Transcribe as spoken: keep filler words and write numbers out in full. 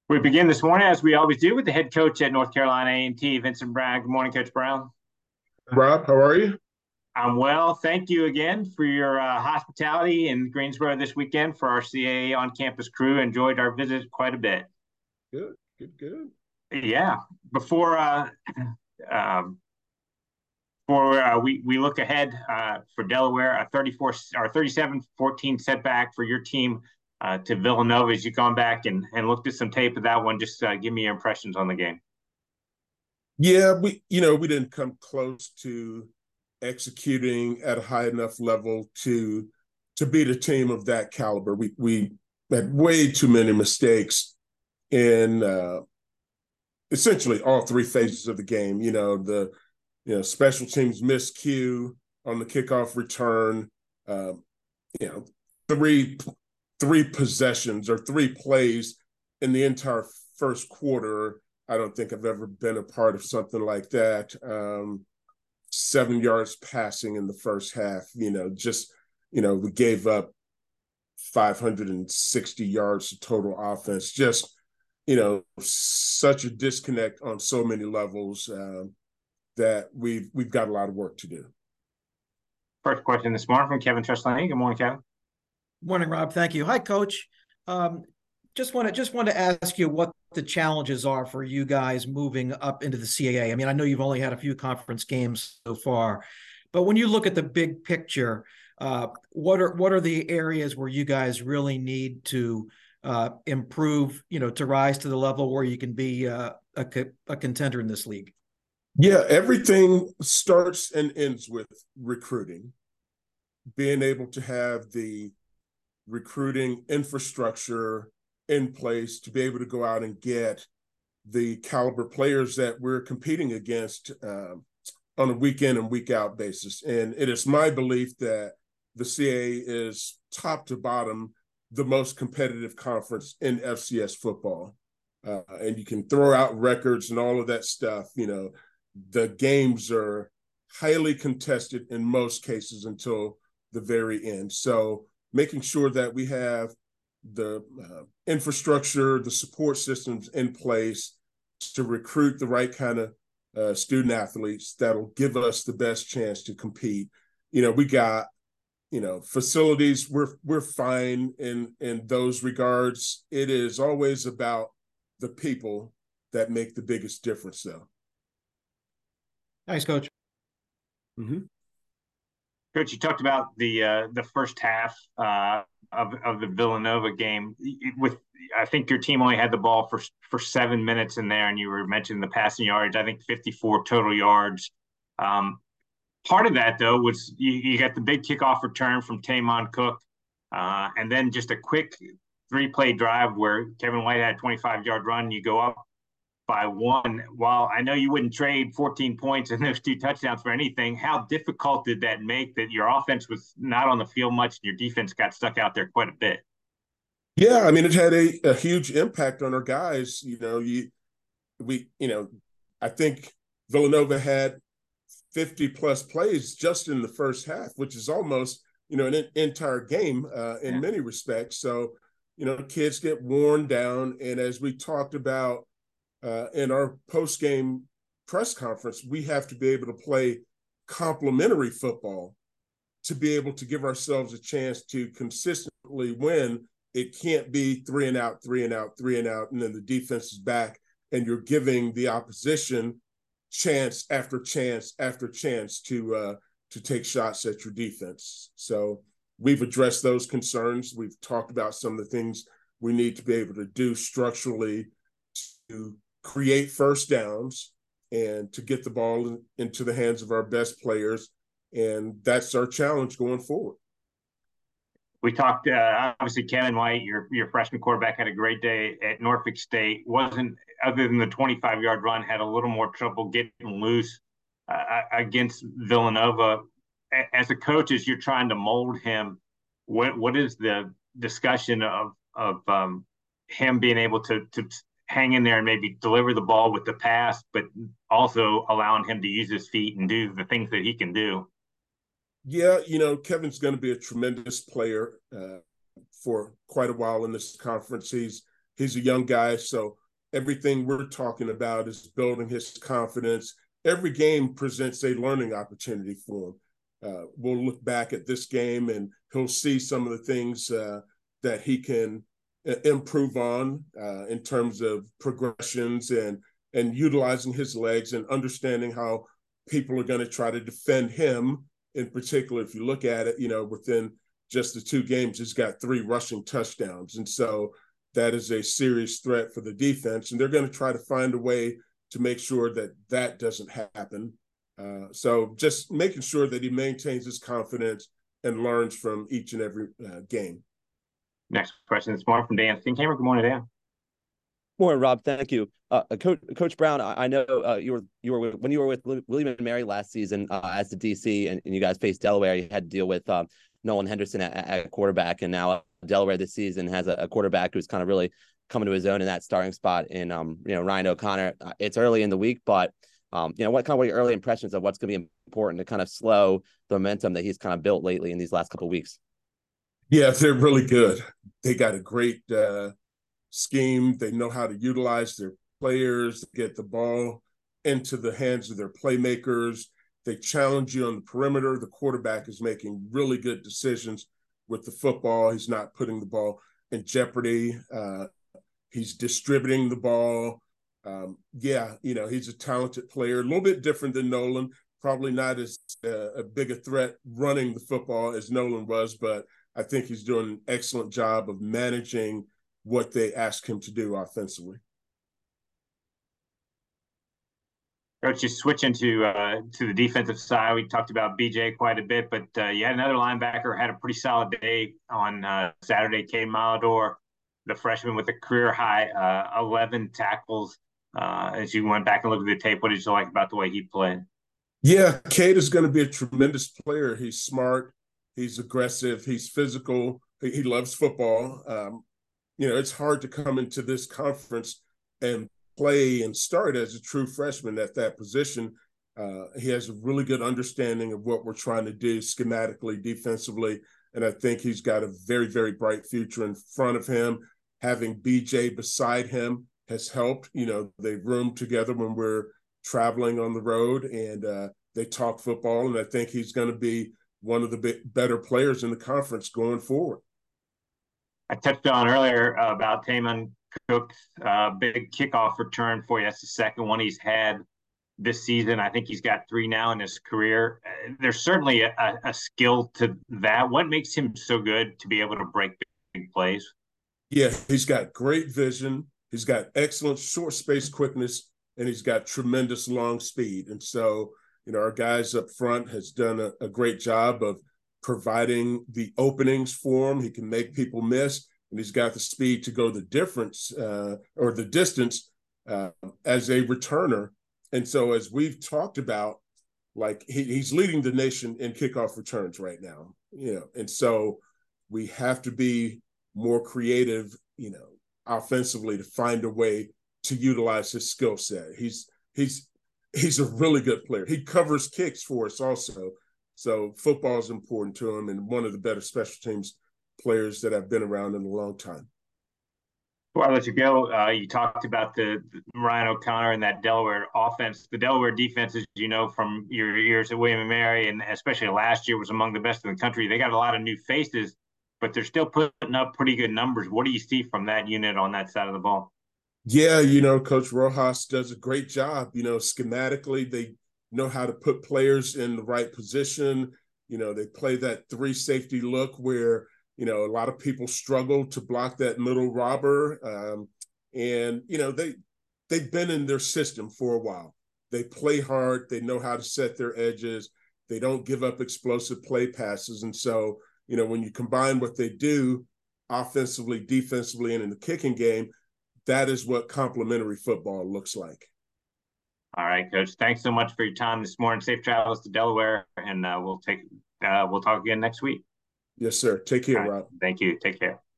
We begin this morning, as we always do, with the head coach at North Carolina A and T, Vincent Brown. Good morning, Coach Brown. Rob, how are you? I'm well. Thank you again for your uh, hospitality in Greensboro this weekend for our C A A on-campus crew. Enjoyed our visit quite a bit. Good, good, good. Yeah. Before uh, um, before uh, we we look ahead uh, for Delaware, a thirty-four or thirty-seven fourteen setback for your team uh, to Villanova. As you've gone back and and looked at some tape of that one, just uh, give me your impressions on the game. Yeah, we you know we didn't come close to executing at a high enough level to to beat a team of that caliber. We we had way too many mistakes in uh, essentially all three phases of the game. You know the you know special teams miscue on the kickoff return. Uh, you know three three possessions or three plays in the entire first quarter. I don't think I've ever been a part of something like that. Um, seven yards passing in the first half, you know, just, you know, we gave up five hundred sixty yards of total offense. Just, you know, such a disconnect on so many levels um, that we've we've got a lot of work to do. First question this morning from Kevin Trestlani. Good morning, Kevin. Morning, Rob. Thank you. Hi, Coach. Um, just want to just want to ask you what the challenges are for you guys moving up into the C A A. I mean, I know you've only had a few conference games so far, but when you look at the big picture, uh, what are what are the areas where you guys really need to uh, improve? You know, to rise to the level where you can be uh, a, a contender in this league. Yeah, everything starts and ends with recruiting. Being able to have the recruiting infrastructure in place to be able to go out and get the caliber players that we're competing against um, on a week in and week out basis. And it is my belief that the C A A is top to bottom the most competitive conference in F C S football. Uh, and you can throw out records and all of that stuff. You know, the games are highly contested in most cases until the very end. So making sure that we have the uh, infrastructure, the support systems in place to recruit the right kind of uh, student athletes that'll give us the best chance to compete. You know, we got, you know, facilities, we're we're fine in in those regards. It is always about the people that make the biggest difference, though. Thanks, Coach. Mm-hmm. Coach, you talked about the uh, the first half uh, of of the Villanova game. With I think your team only had the ball for for seven minutes in there, and you were mentioning the passing yards. I think fifty-four total yards. Um, part of that though was you, you got the big kickoff return from Tamon Cook, uh, and then just a quick three play drive where Kevin White had a twenty-five yard run. You go up by one. While I know you wouldn't trade fourteen points and those two touchdowns for anything, how difficult did that make that your offense was not on the field much and your defense got stuck out there quite a bit? Yeah, I mean, it had a, a huge impact on our guys. You know, you we, you know, I think Villanova had fifty plus plays just in the first half, which is almost, you know, an entire game uh, in Yeah. many respects. So, you know, kids get worn down. And as we talked about uh, in our post-game press conference, we have to be able to play complementary football to be able to give ourselves a chance to consistently win. It can't be three and out, three and out, three and out, and then the defense is back and you're giving the opposition chance after chance after chance to uh, to take shots at your defense. So we've addressed those concerns. We've talked about some of the things we need to be able to do structurally to create first downs and to get the ball into the hands of our best players. And that's our challenge going forward. We talked, uh, obviously, Kevin White, your your freshman quarterback, had a great day at Norfolk State. Wasn't, other than the twenty-five yard run, had a little more trouble getting loose uh, against Villanova. As a coach, as you're trying to mold him, what what is the discussion of of um, him being able to to hang in there and maybe deliver the ball with the pass, but also allowing him to use his feet and do the things that he can do? Yeah, you know, Kevin's going to be a tremendous player uh, for quite a while in this conference. He's he's a young guy, so everything we're talking about is building his confidence. Every game presents a learning opportunity for him. Uh, we'll look back at this game and he'll see some of the things uh, that he can improve on uh, in terms of progressions and and utilizing his legs and understanding how people are going to try to defend him. In particular, if you look at it, you know, within just the two games, he's got three rushing touchdowns. And so that is a serious threat for the defense. And they're going to try to find a way to make sure that that doesn't happen. Uh, so just making sure that he maintains his confidence and learns from each and every uh, game. Next question this morning from Dan Thinkhamer. Good morning, Dan. Morning, Rob. Thank you, uh, Coach Coach Brown. I, I know uh, you were you were when you were with William and Mary last season uh, as the D C, and, and you guys faced Delaware. You had to deal with uh, Nolan Henderson at, at quarterback, and now uh, Delaware this season has a, a quarterback who's kind of really coming to his own in that starting spot in um you know Ryan O'Connor. Uh, it's early in the week, but um you know what kind of what are your early impressions of what's going to be important to kind of slow the momentum that he's kind of built lately in these last couple of weeks? Yeah, they're really good. They got a great uh, scheme. They know how to utilize their players, get the ball into the hands of their playmakers. They challenge you on the perimeter. The quarterback is making really good decisions with the football. He's not putting the ball in jeopardy. Uh, he's distributing the ball. Um, yeah, you know, he's a talented player, a little bit different than Nolan, probably not as uh, a big a threat running the football as Nolan was, but I think he's doing an excellent job of managing what they ask him to do offensively. Coach, just switching to uh, to the defensive side, we talked about B J quite a bit, but uh, you had another linebacker had a pretty solid day on uh, Saturday. Cade Malador, the freshman with a career high uh, eleven tackles. Uh, as you went back and looked at the tape, what did you like about the way he played? Yeah, Cade is going to be a tremendous player. He's smart. He's aggressive. He's physical. He, he loves football. Um, you know, it's hard to come into this conference and play and start as a true freshman at that position. Uh, he has a really good understanding of what we're trying to do schematically, defensively, and I think he's got a very, very bright future in front of him. Having B J beside him has helped. You know, they room together when we're traveling on the road, and uh, they talk football, and I think he's going to be one of the better players in the conference going forward. I touched on earlier uh, about Taman Cook's uh, big kickoff return for you. That's the second one he's had this season. I think he's got three now in his career. Uh, there's certainly a, a skill to that. What makes him so good to be able to break big plays? Yeah, he's got great vision. He's got excellent short space quickness, and he's got tremendous long speed. And so, you know, our guys up front has done a, a great job of providing the openings for him. He can make people miss, and he's got the speed to go the difference uh, or the distance uh, as a returner. And so, as we've talked about, like he, he's leading the nation in kickoff returns right now, you know, and so we have to be more creative, you know, offensively to find a way to utilize his skill set. He's he's he's a really good player. He covers kicks for us also. So football is important to him, and one of the better special teams players that I've been around in a long time. Before I let you go, uh, you talked about the, the Ryan O'Connor and that Delaware offense. The Delaware defense, as you know from your years at William and Mary, and especially last year, was among the best in the country. They got a lot of new faces, but they're still putting up pretty good numbers. What do you see from that unit on that side of the ball? Yeah, you know, Coach Rojas does a great job. You know, schematically, they know how to put players in the right position. You know, they play that three safety look where, you know, a lot of people struggle to block that middle robber. Um, and, you know, they, they've been in their system for a while. They play hard. They know how to set their edges. They don't give up explosive play passes. And so, you know, when you combine what they do offensively, defensively, and in the kicking game, that is what complementary football looks like. All right, Coach. Thanks so much for your time this morning. Safe travels to Delaware, and uh, we'll take uh, we'll talk again next week. Yes, sir. Take care, right. Rob. Thank you. Take care.